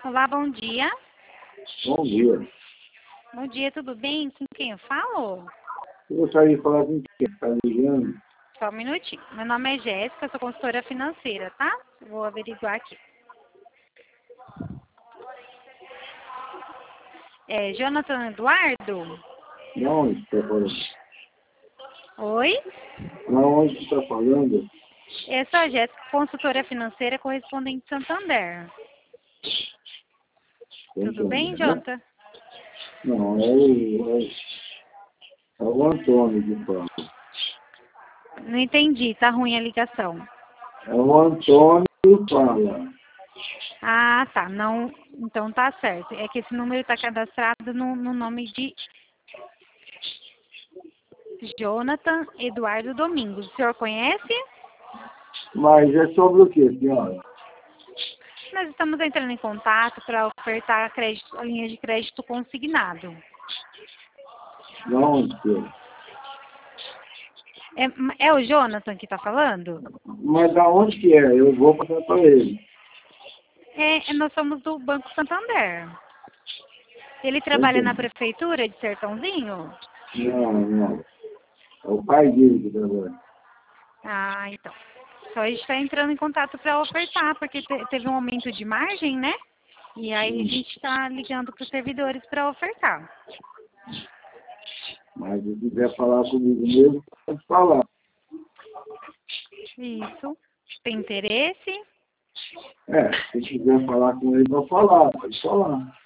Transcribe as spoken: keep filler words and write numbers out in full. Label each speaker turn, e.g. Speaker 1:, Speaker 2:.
Speaker 1: Olá, bom dia.
Speaker 2: Bom dia.
Speaker 1: Bom dia, tudo bem? Com quem eu falo?
Speaker 2: Eu gostaria de falar com quem está ligando.
Speaker 1: Só um minutinho. Meu nome é Jéssica, sou consultora financeira, tá? Vou averiguar aqui. É Jonathan Eduardo?
Speaker 2: De onde está falando?
Speaker 1: Oi?
Speaker 2: De onde está falando?
Speaker 1: Eu sou a Jéssica, consultora financeira correspondente de Santander. Tudo bem,
Speaker 2: Né?
Speaker 1: Jonathan?
Speaker 2: Não, é o, é, é o Antônio que fala.
Speaker 1: Não entendi, tá ruim a ligação.
Speaker 2: É o Antônio que fala.
Speaker 1: Ah, tá. Não, então tá certo. É que esse número está cadastrado no, no nome de Jonathan Eduardo Domingos. O senhor conhece?
Speaker 2: Mas é sobre o que, senhora?
Speaker 1: Nós estamos entrando em contato para ofertar crédito, a linha de crédito consignado.
Speaker 2: De onde que é?
Speaker 1: É, é o Jonathan que está falando?
Speaker 2: Mas da onde que é? Eu vou passar para ele.
Speaker 1: É, nós somos do Banco Santander. Ele
Speaker 2: Tá
Speaker 1: trabalha na
Speaker 2: entendendo?
Speaker 1: prefeitura de Sertãozinho?
Speaker 2: Não, não. É o pai dele que trabalha.
Speaker 1: Ah, então. Só a gente está entrando em contato para ofertar, porque te- teve um aumento de margem, né? E aí a gente está ligando para os servidores para ofertar.
Speaker 2: Mas se quiser falar comigo mesmo, pode falar.
Speaker 1: Isso. Tem interesse?
Speaker 2: É, se quiser falar com ele, vou falar. Pode falar.